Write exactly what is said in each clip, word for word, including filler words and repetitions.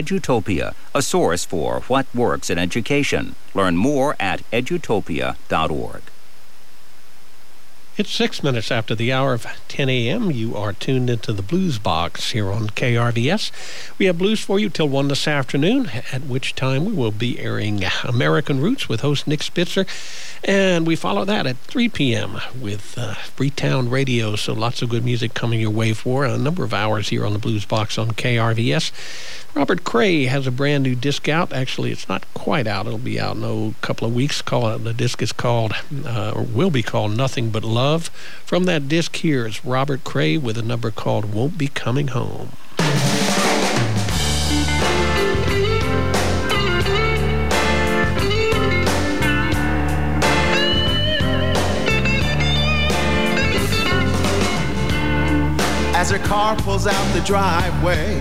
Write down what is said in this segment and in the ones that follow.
Edutopia, a source for what works in education. Learn more at edutopia dot org. It's six minutes after the hour of ten a.m. You are tuned into the Blues Box here on K R V S. We have blues for you till one this afternoon, at which time we will be airing American Roots with host Nick Spitzer. And we follow that at three p.m. with uh, Freetown Radio. So lots of good music coming your way for a number of hours here on the Blues Box on K R V S. Robert Cray has a brand new disc out. Actually, it's not quite out. It'll be out in a couple of weeks. Call it, the disc is called, uh, or will be called Nothing But Love. From that disc here is Robert Cray with a number called Won't Be Coming Home. As her car pulls out the driveway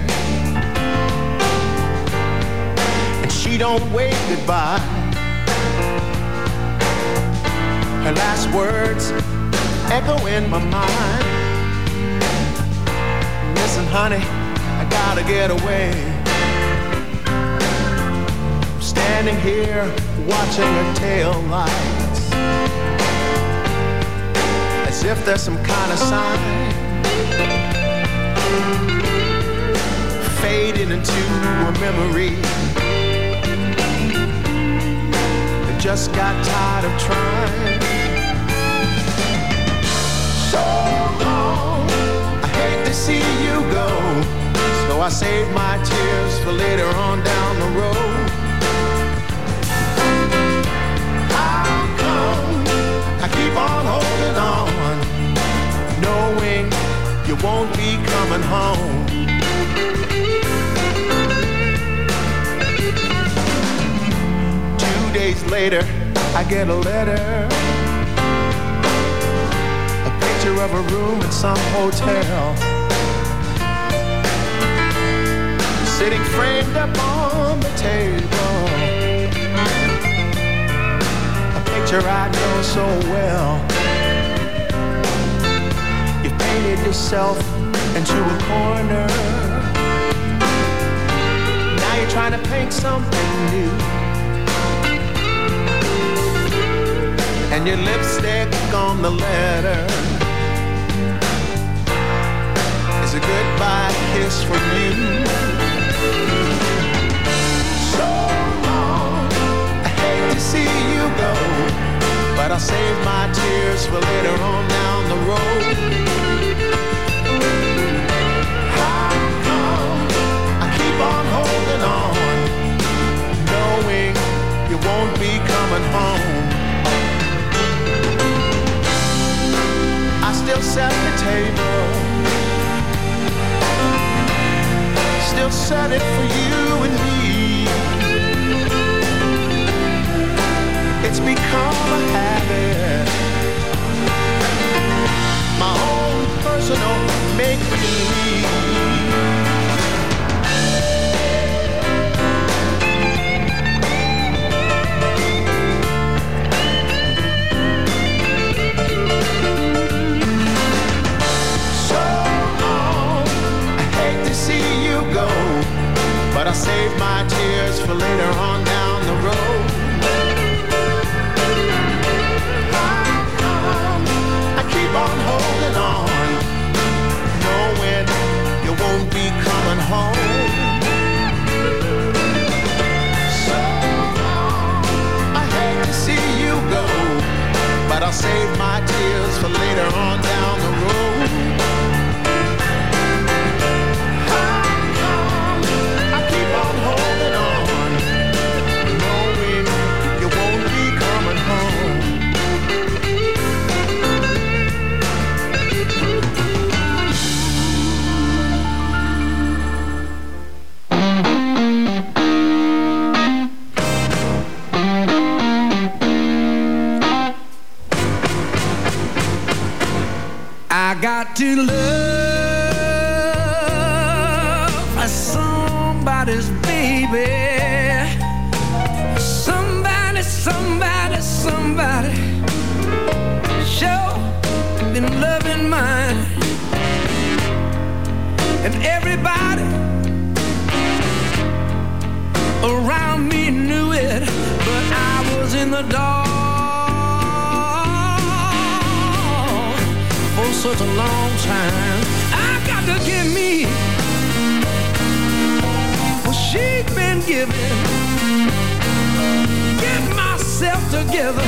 and she don't wave goodbye, her last words echo in my mind. Listen, honey, I gotta get away. I'm standing here watching her tail lights, as if there's some kind of sign, fading into a memory. I just got tired of trying. So long, I hate to see you go, so I save my tears for later on down the road. How come I keep on holding on, knowing you won't be coming home? Two days later, I get a letter, a picture of a room in some hotel, sitting framed up on the table, a picture I know so well. You painted yourself into a corner, now you're trying to paint something new, and your lipstick on the letter is a goodbye kiss from you. So long, I hate to see you go, but I'll save my tears for later on down the road. How come I keep on holding on, knowing you won't be coming home? I still set the table, still set it for you and me. It's become a habit, my own personal make-believe. But I save my tears for later on down the road. How come I keep on holding on, knowing you won't be coming home? So long, I hate to see you go, but I'll save my tears for later on down the road. I got to love somebody's baby. Somebody, somebody, somebody sure been loving mine. And everybody in the dark for such a long time. I got to give me what she's been giving. Get myself together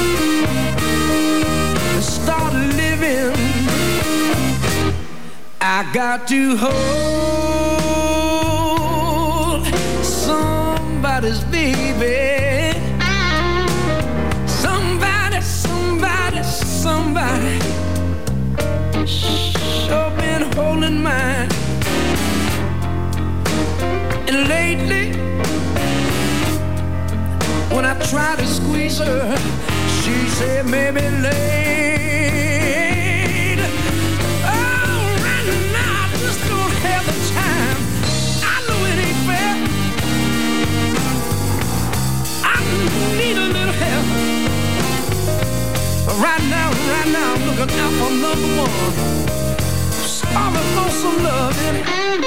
and start living. I got to hold somebody's baby. Somebody, somebody, somebody sure been holding mine. And lately, when I try to squeeze her, she said maybe late. Oh, right now I just don't have the time. I know it ain't fair. I need a little help. But right now, right now, I'm looking out for number one. Starving for some loving.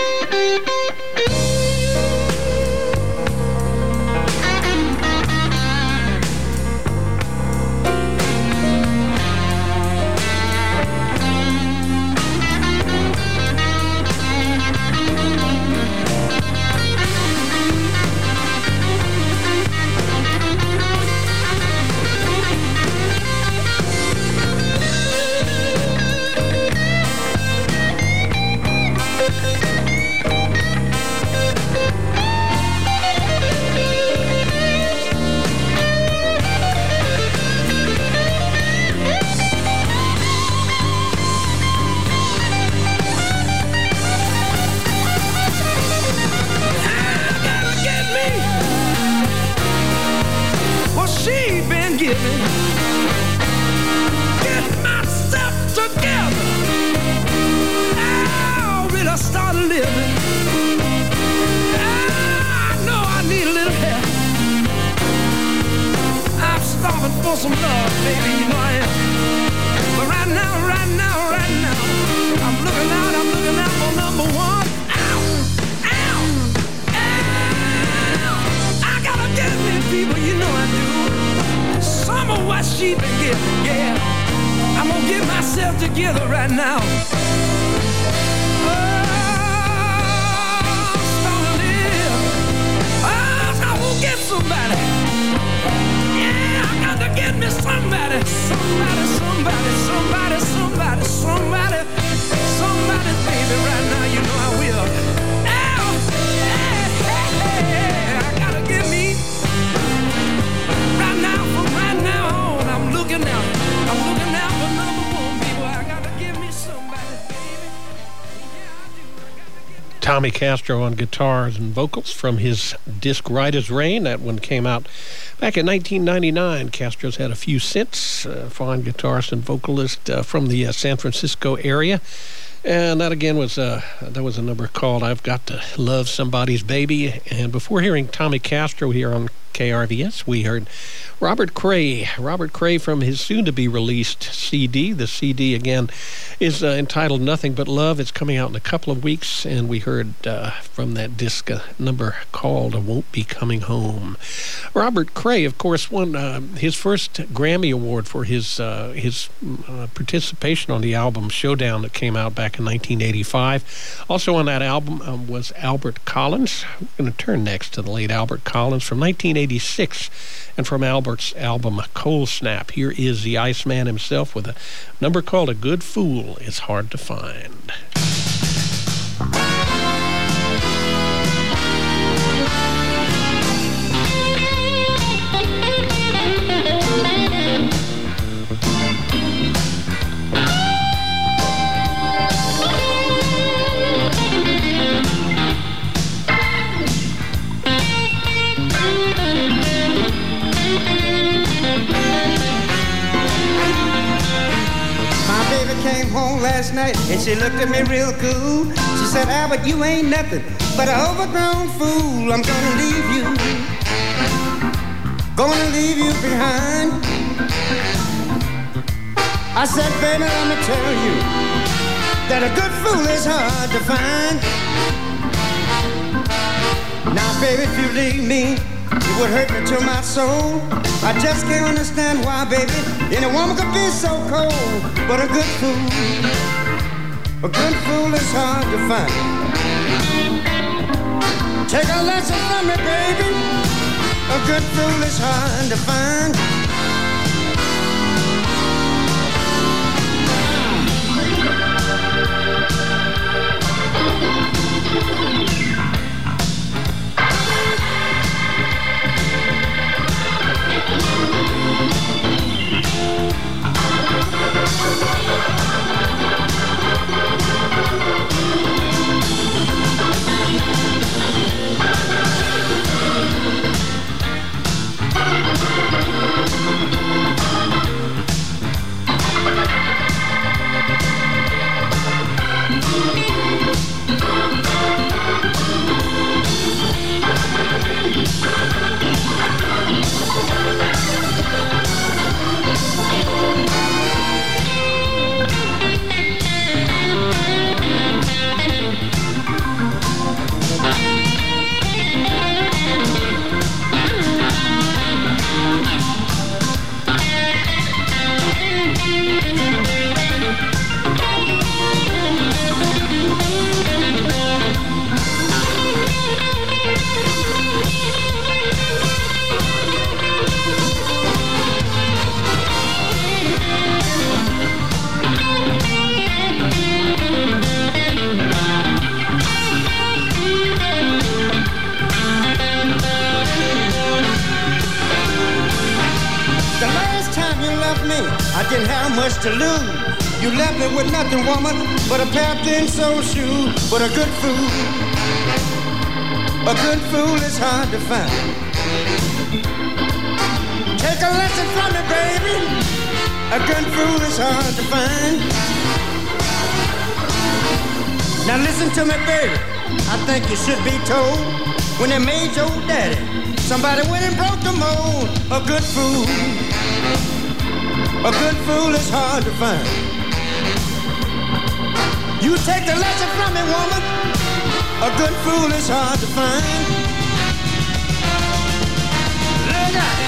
Tommy Castro on guitars and vocals from his disc Right as Rain. That one came out back in nineteen ninety-nine. Castro's had a few since. Uh, fine guitarist and vocalist uh, from the uh, San Francisco area. And that again was uh, that was a number called I've Got to Love Somebody's Baby. And before hearing Tommy Castro here on K R V S, we heard Robert Cray. Robert Cray from his soon-to-be-released C D. The C D, again, is uh, entitled Nothing But Love. It's coming out in a couple of weeks, and we heard uh, from that disc a number called I Won't Be Coming Home. Robert Cray, of course, won uh, his first Grammy Award for his, uh, his uh, participation on the album Showdown that came out back in nineteen eighty-five. Also on that album um, was Albert Collins. We're going to turn next to the late Albert Collins from nineteen eighty-six, and from Albert's album Cold Snap, here is the Iceman himself with a number called A Good Fool Is Hard to Find. Came home last night and she looked at me real cool. She said, Albert, you ain't nothing but an overgrown fool. I'm gonna leave you, gonna leave you behind. I said, baby, let me tell you that a good fool is hard to find. Now, baby, if you leave me, it would hurt me to my soul. I just can't understand why, baby, any woman could be so cold. But a good fool, a good fool is hard to find. Take a lesson from me, baby, a good fool is hard to find. I didn't have much to lose. You left me with nothing, woman, but a pair of thin sole shoes. But a good fool, a good fool is hard to find. Take a lesson from me, baby. A good fool is hard to find. Now listen to me, baby. I think you should be told. When they made your daddy, somebody went and broke the mold. A good fool, a good fool is hard to find. You take the lesson from me, woman. A good fool is hard to find. Look out.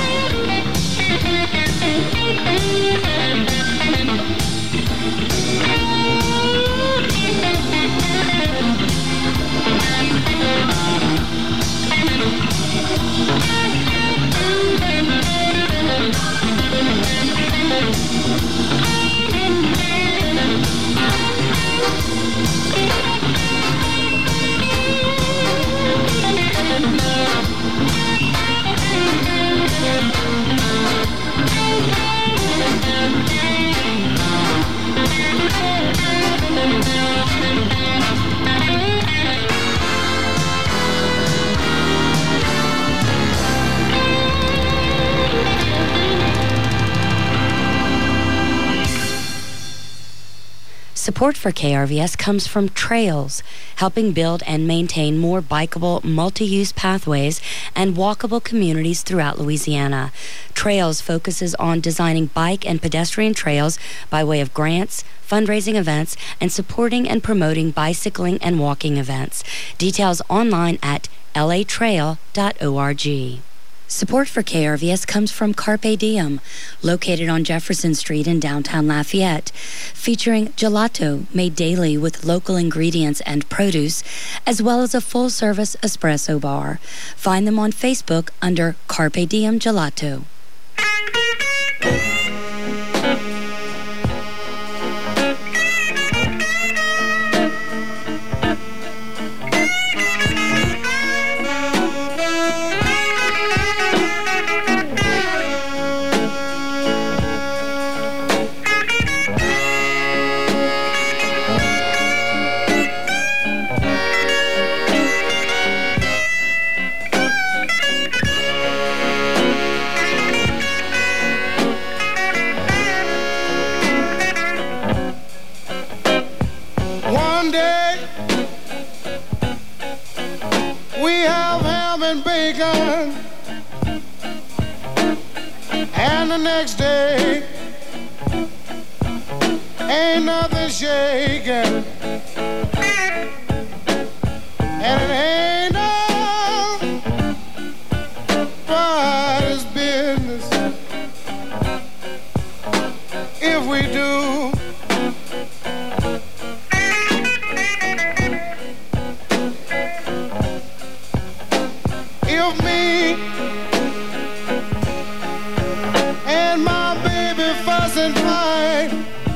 Support for K R V S comes from Trails, helping build and maintain more bikeable, multi-use pathways and walkable communities throughout Louisiana. Trails focuses on designing bike and pedestrian trails by way of grants, fundraising events, and supporting and promoting bicycling and walking events. Details online at l a trail dot org. Support for K R V S comes from Carpe Diem, located on Jefferson Street in downtown Lafayette, featuring gelato made daily with local ingredients and produce, as well as a full-service espresso bar. Find them on Facebook under Carpe Diem Gelato. And the next day ain't nothing shaking, and it ain't no If me and my baby fuss and fight,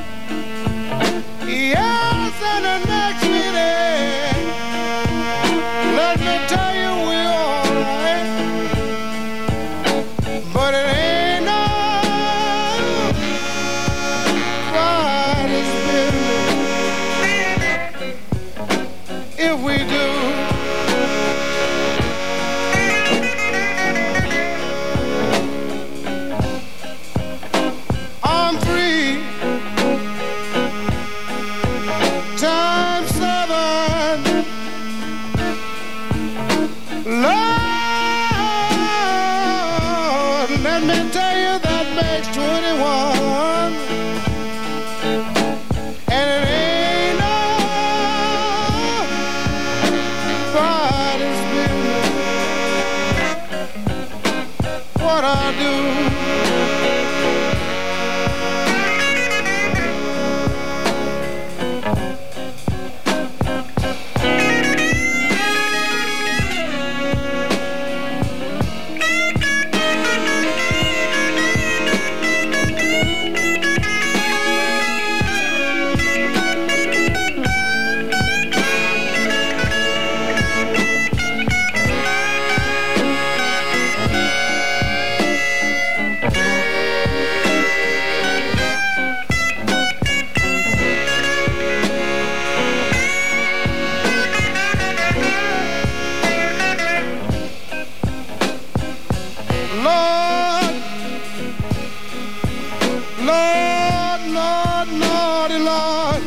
yes, and the next minute, let me tell you we're alright. But it ain't nobody's business if we do. I'm free times seven. Lord, let me tell you that makes twenty-one. And it ain't nobody's business what I do. Lord, Lord, Lord, Lordy, Lord.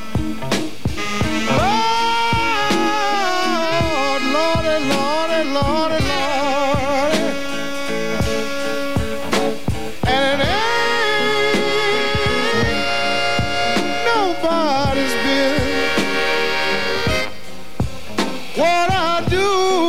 Lord, Lordy, Lordy, Lordy, Lordy. And it ain't nobody's business what I do.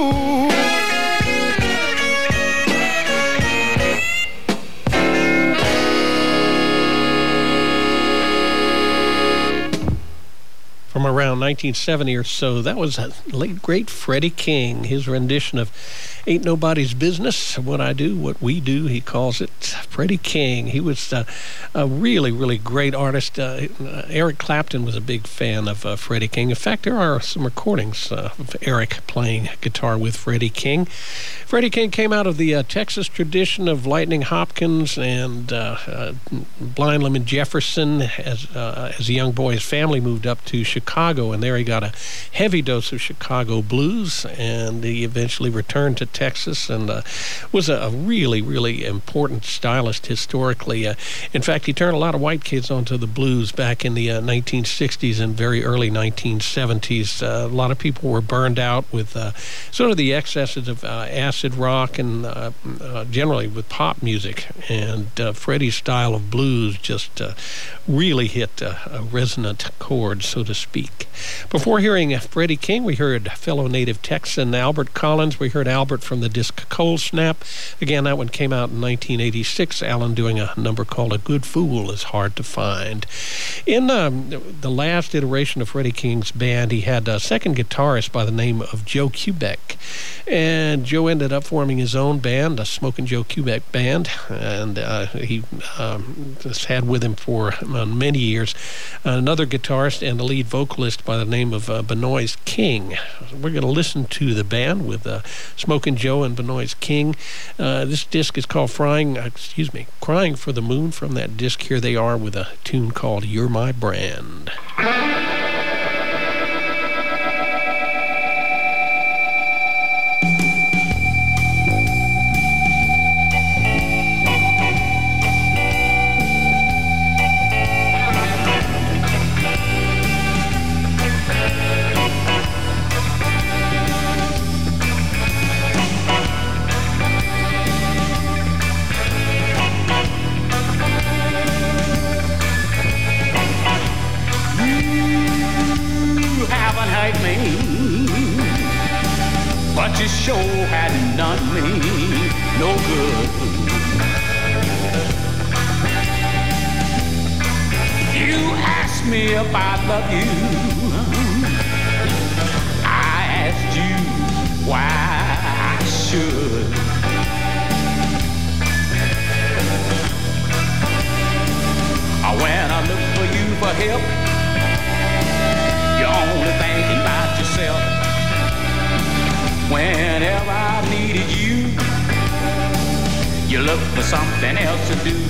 From around nineteen seventy or so, that was a late great Freddie King, his rendition of Ain't Nobody's Business, What I Do, What We Do, he calls it. Freddie King, he was uh, a really, really great artist. Uh, Eric Clapton was a big fan of uh, Freddie King. In fact, there are some recordings uh, of Eric playing guitar with Freddie King. Freddie King came out of the uh, Texas tradition of Lightning Hopkins and uh, uh, Blind Lemon Jefferson. As, uh, as a young boy, his family moved up to Chicago, and there he got a heavy dose of Chicago blues, and he eventually returned to Texas and uh, was a, a really, really important stylist historically. Uh, in fact, he turned a lot of white kids onto the blues back in the uh, nineteen sixties and very early nineteen seventies. Uh, a lot of people were burned out with uh, sort of the excesses of uh, acid rock and uh, uh, generally with pop music. And uh, Freddie's style of blues just uh, really hit uh, a resonant chord, so to speak. Before hearing Freddie King, we heard fellow native Texan Albert Collins. We heard Albert from the disc Cold Snap. Again, that one came out in nineteen eighty-six. Alan doing a number called A Good Fool Is Hard to Find. In um, the last iteration of Freddie King's band, he had a second guitarist by the name of Joe Kubek. And Joe ended up forming his own band, a Smokin' Joe Kubek band, and uh, he um, has had with him for uh, many years another guitarist and a lead vocalist by the name of uh, Benoist King. We're going to listen to the band with uh, Smokin' Joe and Benoist King. Uh, this disc is called Frying, uh, excuse me, Crying for the Moon. From that disc, here they are with a tune called You're My Brand. But you sure hadn't done me no good. You asked me if I love you. I asked you why I should. help. You're only thinking about yourself. Whenever I needed you, you look for something else to do.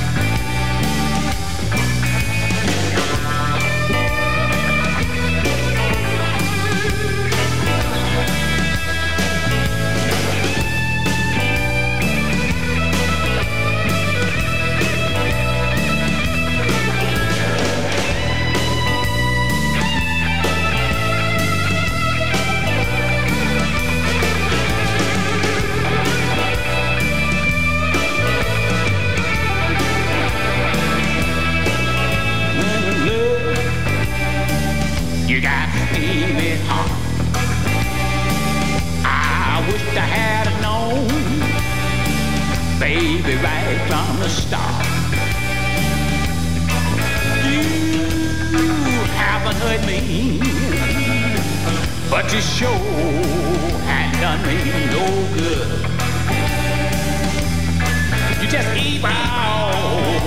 You got to steam it hot. I wish I had known, baby, right from the start. You haven't hurt me, but you sure had done me no good. You just evil.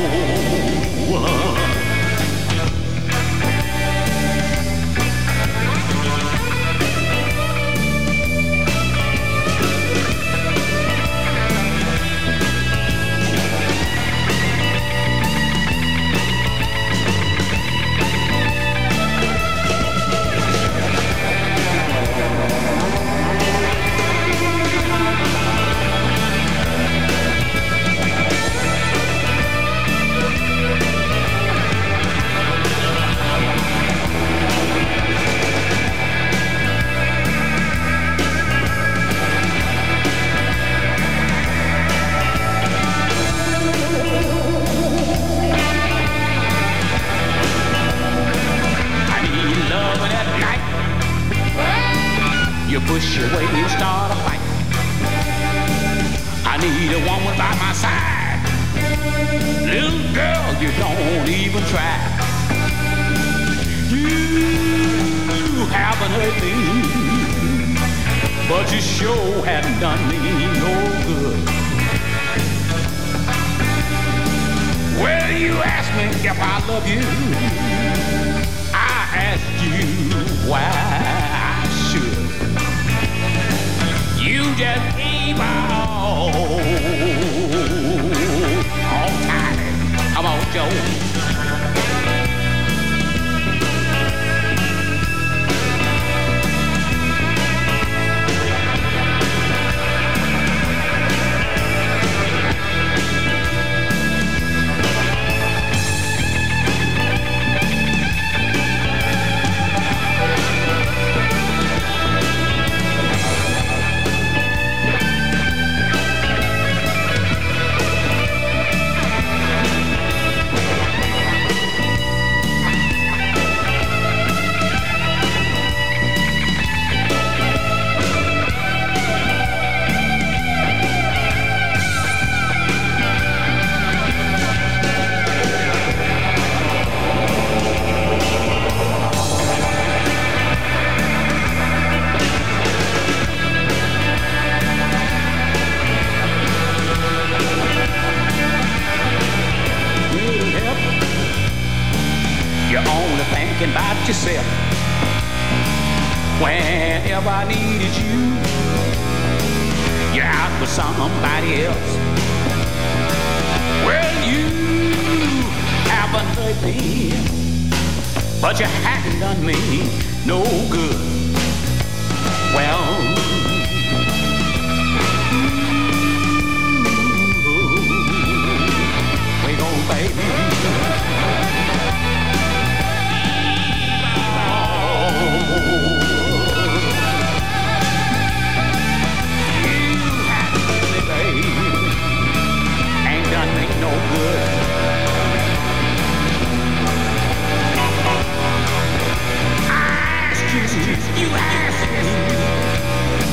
You push away and start a fight. I need a woman by my side. Little girl, you don't even try. You haven't hurt me, but you sure haven't done me no good. Well, you asked me if I love you. I asked you why I should. You just came out all tired. Come on, Joe. About yourself. Whenever I needed you, you're out with somebody else. Well, you haven't hurt me, but you haven't done me no good. Well, we gon' baby. You asked me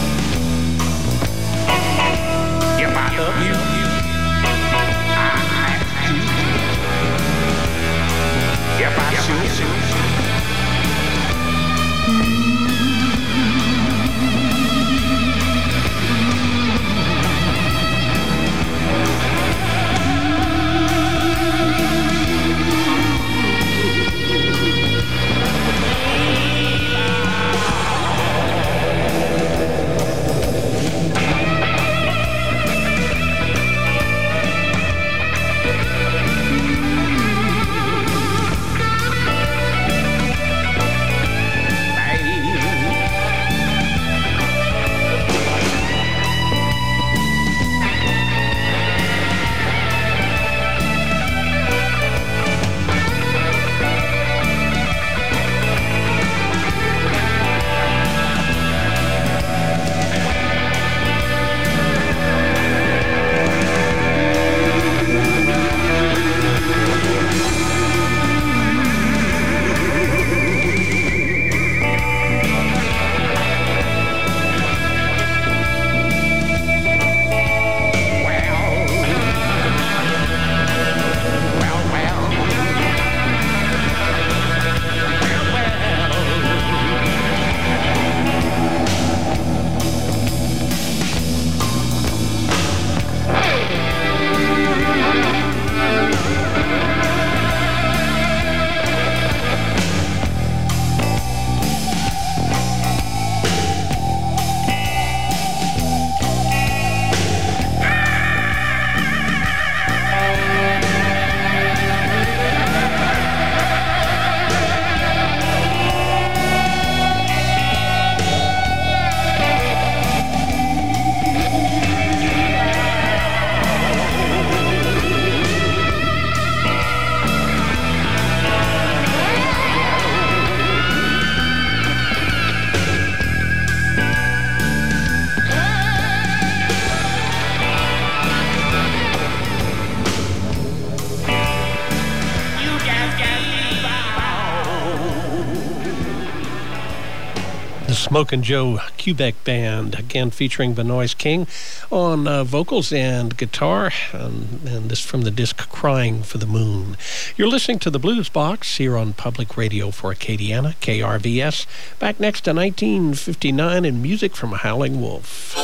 Smokin' Joe Quebec Band, again featuring Benoist King on uh, vocals and guitar, and, and this from the disc Crying for the Moon. You're listening to the Blues Box here on Public Radio for Acadiana, K R V S. Back next to nineteen fifty-nine and music from Howling Wolf.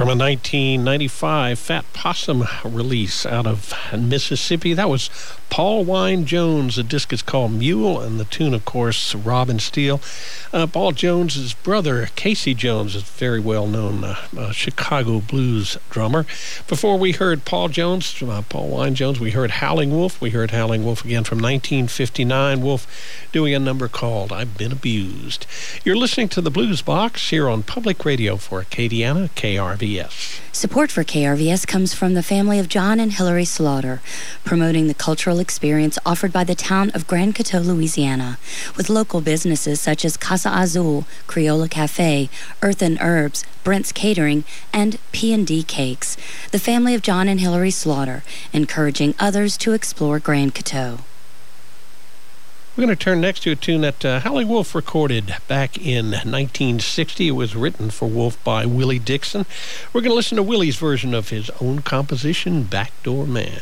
from a nineteen ninety-five Fat Possum release out of Mississippi. That was Paul Wine Jones. The disc is called Mule, and the tune, of course, Robin Steele. Uh, Paul Jones's brother, Casey Jones, is a very well-known uh, uh, Chicago blues drummer. Before we heard Paul Jones, uh, Paul Wine Jones, we heard Howling Wolf. We heard Howling Wolf again from nineteen fifty-nine. Wolf doing a number called I've Been Abused. You're listening to the Blues Box here on Public Radio for Acadiana, K R V S. Support for K R V S comes from the family of John and Hillary Slaughter, promoting the cultural experience offered by the town of Grand Coteau, Louisiana, with local businesses such as Casa Azul, Criolla Cafe, Earth and Herbs, Brent's Catering, and P and D Cakes. The family of John and Hillary Slaughter, encouraging others to explore Grand Coteau. We're going to turn next to a tune that uh, Howling Wolf recorded back in nineteen sixty. It was written for Wolf by Willie Dixon. We're going to listen to Willie's version of his own composition, Backdoor Man.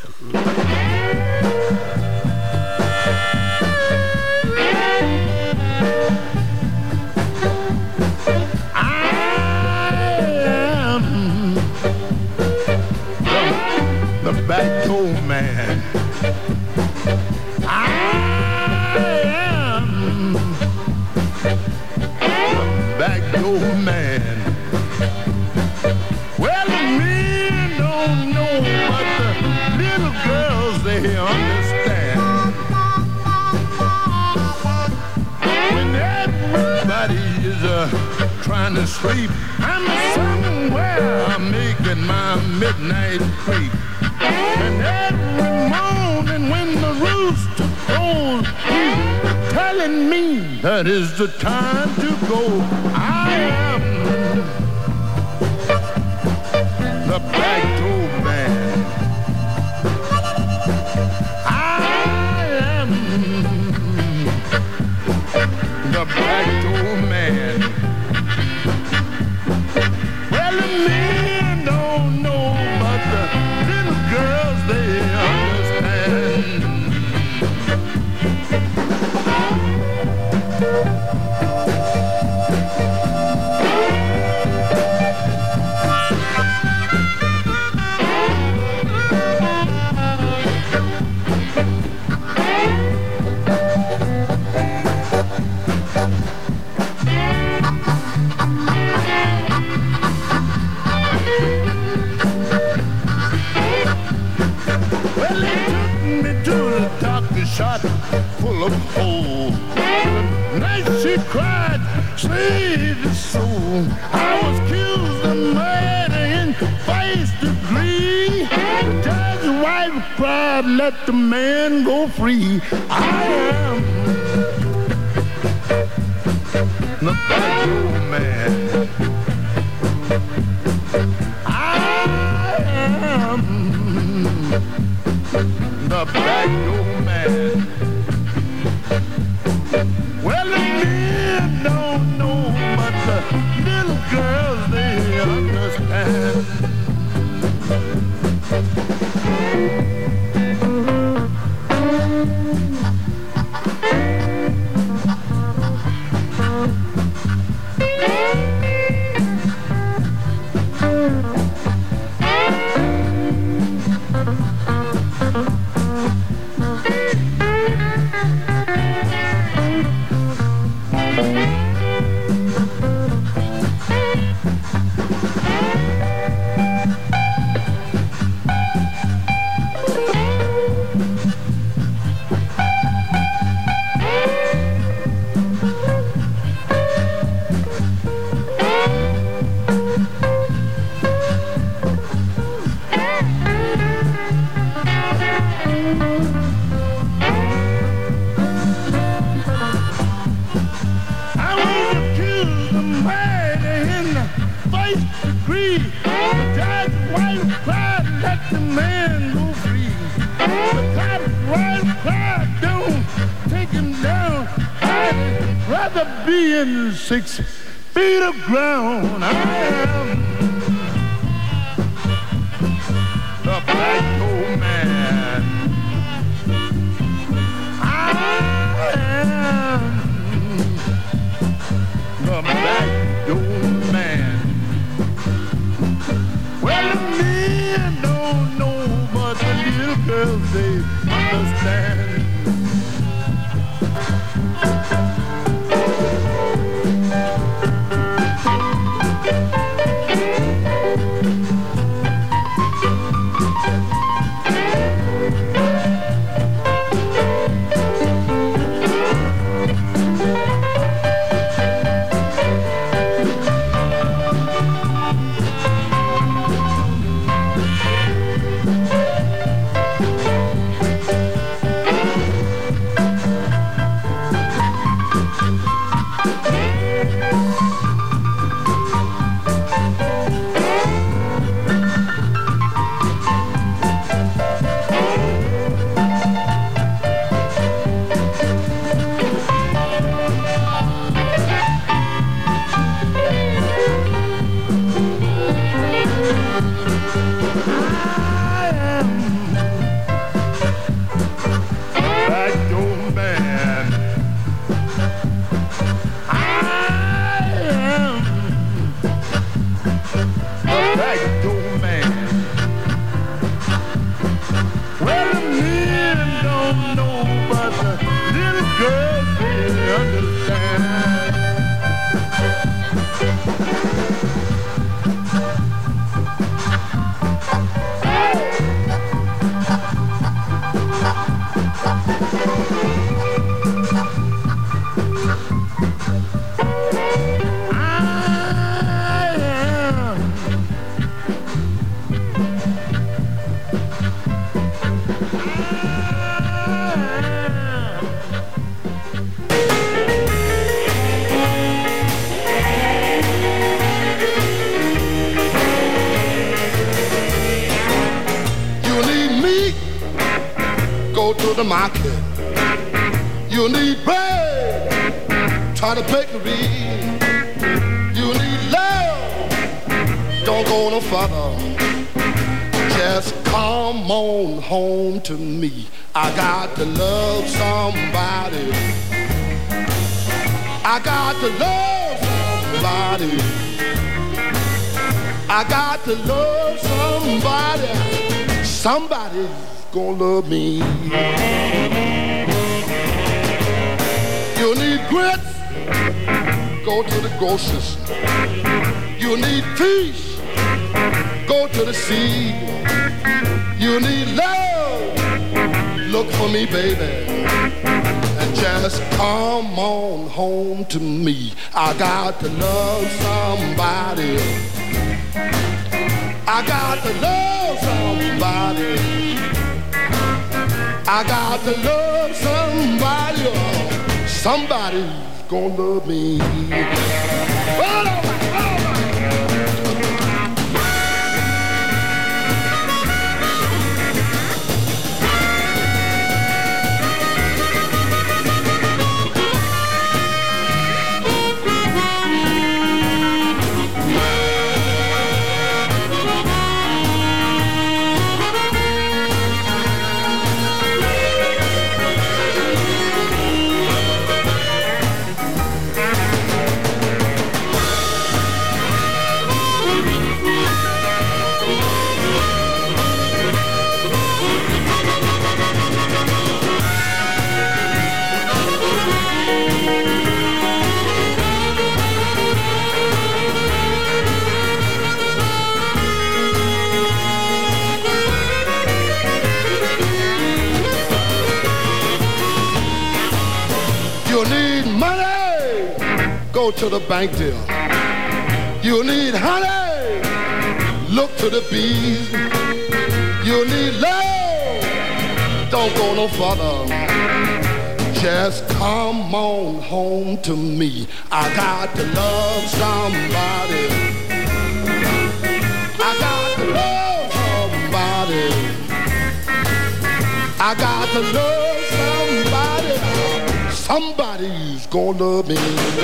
The backdoor man. I am the backdoor man. Well, the men don't know, but the little girls, they understand. When everybody is uh, trying to sleep, I'm somewhere making my midnight creep. And every morning when the rooster crows, he's telling me that is the time to go. I am the backdoor man. I am the backdoor man. Well, the men don't know, but the little girls, they understand. Well, they took me to the doctor, shot full of holes. The night she cried, save his soul. I was accused of murder in first degree. The judge's wife cried, let the man go free. I am the backdoor man. I am the backdoor man. Well, the men don't know, but the little girls, they understand. Being six feet of ground, I am the backdoor man. I am the backdoor man. understand. The market. You need bread, try to bakery. You need love, don't go no further. Just come on home to me. I got to love somebody. I got to love somebody. I got to love somebody. Somebody gonna love me. You need grits, go to the grocery store. You need fish, go to the sea. You need love, look for me, baby, and just come on home to me. I got to love somebody. I got to love somebody. I got to love somebody, or somebody's gonna love me. Well, all right, all right. Go to the bank deal. You need honey, look to the bees. You need love, don't go no further. Just come on home to me. I got to love somebody. I got to love somebody. I got to love somebody. Somebody's gonna love me.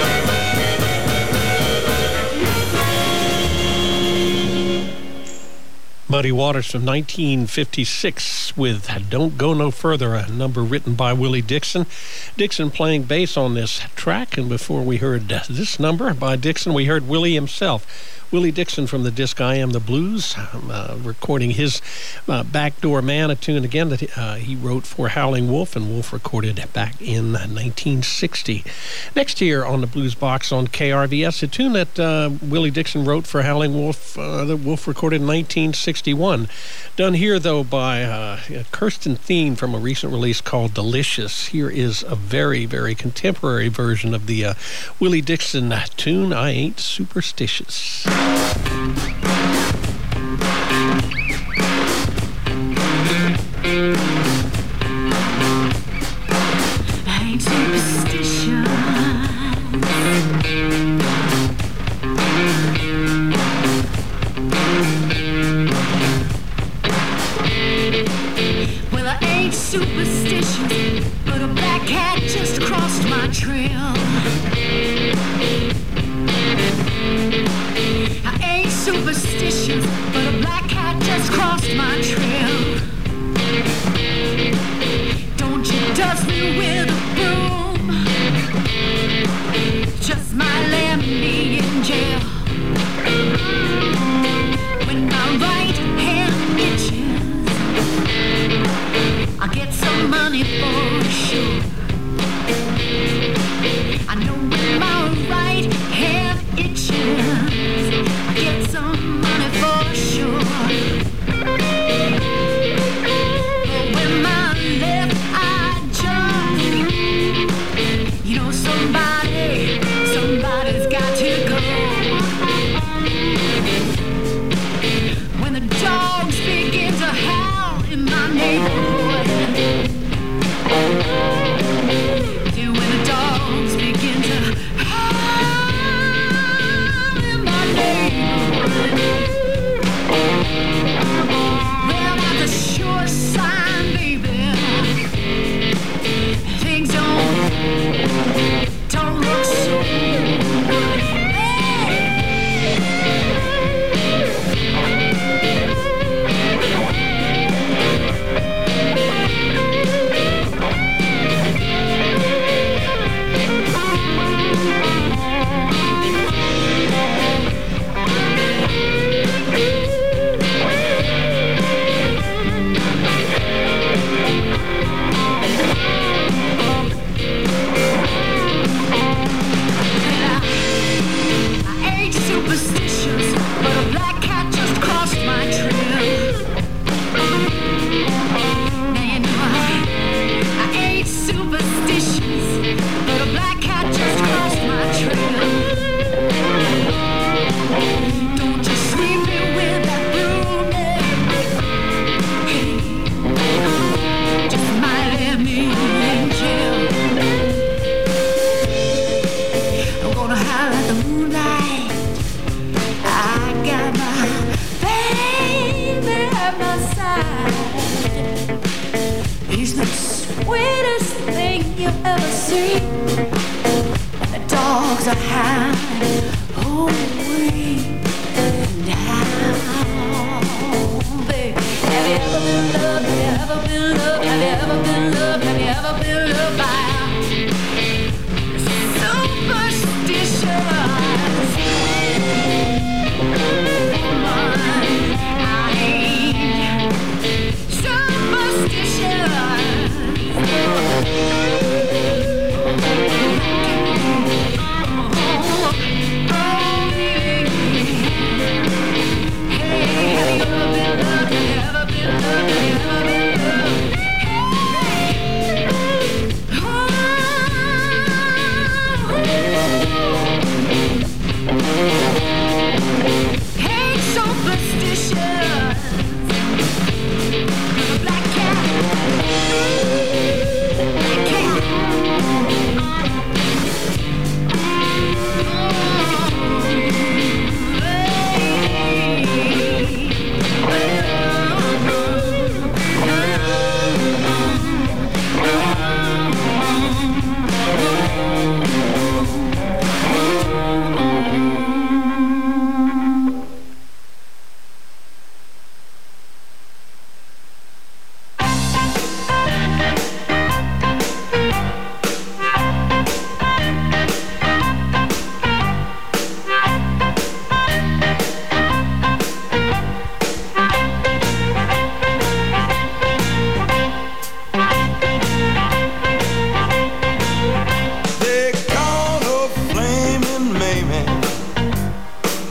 Muddy Waters from nineteen fifty-six with Don't Go No Further, a number written by Willie Dixon. Dixon playing bass on this track, and before we heard this number by Dixon, we heard Willie himself Willie Dixon from the disc I Am the Blues, um, uh, recording his uh, Backdoor Man, a tune again that uh, he wrote for Howling Wolf, and Wolf recorded back in nineteen sixty. Next here on the Blues Box on K R V S, a tune that uh, Willie Dixon wrote for Howling Wolf, uh, that Wolf recorded in nineteen sixty-one. Done here, though, by uh, Kirsten Thien from a recent release called Delicious. Here is a very, very contemporary version of the uh, Willie Dixon tune, I Ain't Superstitious. I ain't superstitious. Well, I ain't superstitious, but a black cat just crossed my trail. I ain't superstitious, but a black cat just crossed my trail. Don't you dust me with a broom, just might land me in jail. When my right hand itches, I get some money for sure. I know when my right hand itches, I get some money for sure. But when my left eye jumps, you know somebody, somebody's got to go. When the dogs begin to howl in my neighborhood, yeah, when the dogs begin to howl in my neighborhood, well, that's a sure sign, baby, things don't, don't look so good.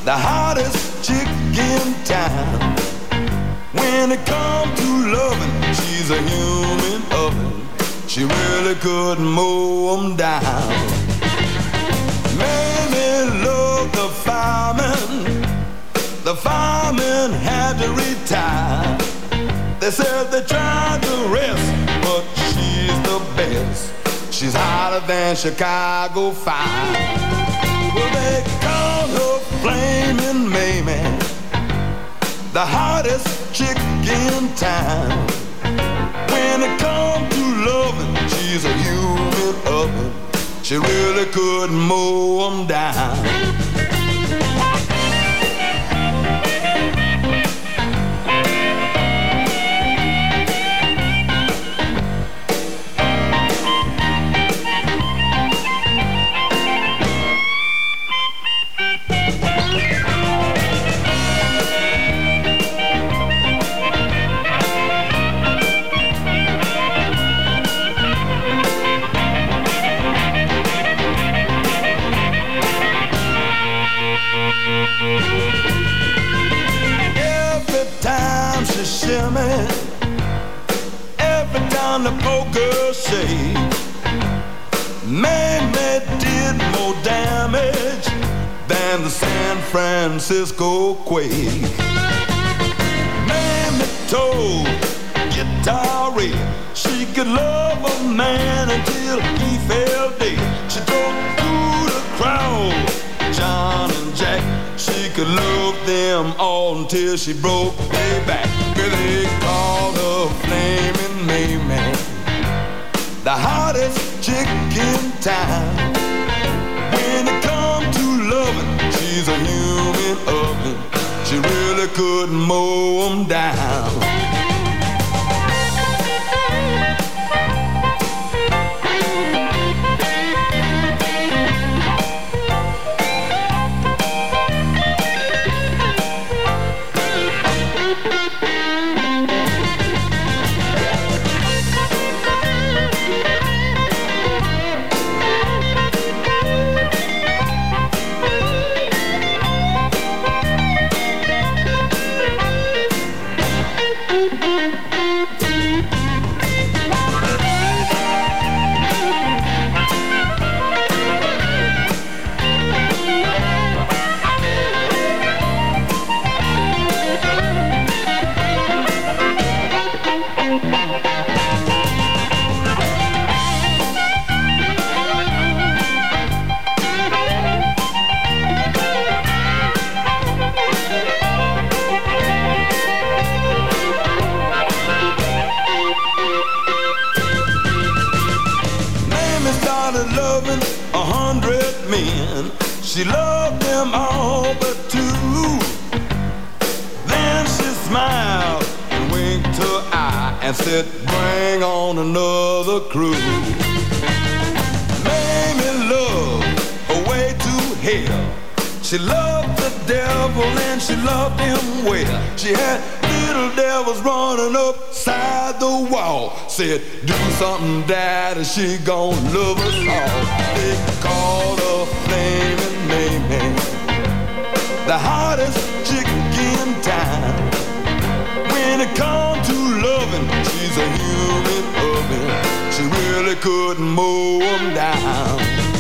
the hottest chick in town. When it comes to loving, she's a human oven. She really couldn't mow 'em down. Mamie loved the fireman. The fireman had to retire. They said they tried to rest, but she's the best. She's hotter than Chicago fire. Well, they called her Flaming Mamie, the hottest chick in town. When it comes to loving, she's a human oven. She really couldn't mow 'em down. Every time she shimmy, every time the poker shake, Mamie did more damage than the San Francisco quake. Mamie told Guitar Red she could love a man until he fell dead. She told through the crowd, John and Jack, she could love them all until she broke their back. They called her Flaming Mamie, the hottest chick in town. When it comes to loving, she's a human oven. She really couldn't mow 'em down. She loved them all but two. Then she smiled and winked her eye and said, bring on another crew. Mamie loved her way to hell. She loved the devil and she loved him well. She had little devils running upside the wall. Said, do something, Daddy, she gon' love us all. They called her Flaming Mamie, the hottest chick in town. When it comes to loving, she's a human oven. She really couldn't mow 'em down.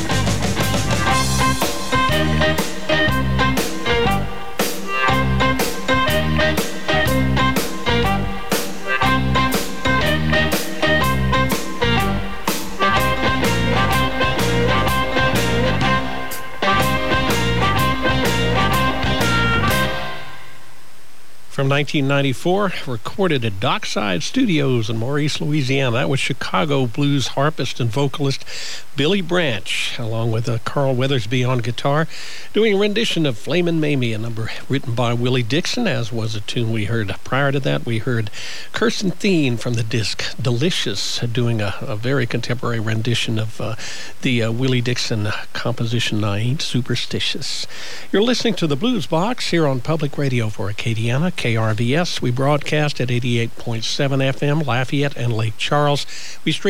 From nineteen ninety-four, recorded at Dockside Studios in Maurice, Louisiana. That was Chicago blues harpist and vocalist Billy Branch, along with uh, Carl Weathersby on guitar, doing a rendition of Flamin' Mamie, a number written by Willie Dixon, as was a tune we heard. Prior to that, we heard Kirsten Thien from the disc Delicious, doing a, a very contemporary rendition of uh, the uh, Willie Dixon composition, I Ain't Superstitious. You're listening to the Blues Box here on Public Radio for Acadiana, K R V S. We broadcast at eighty-eight point seven F M, Lafayette and Lake Charles. We stream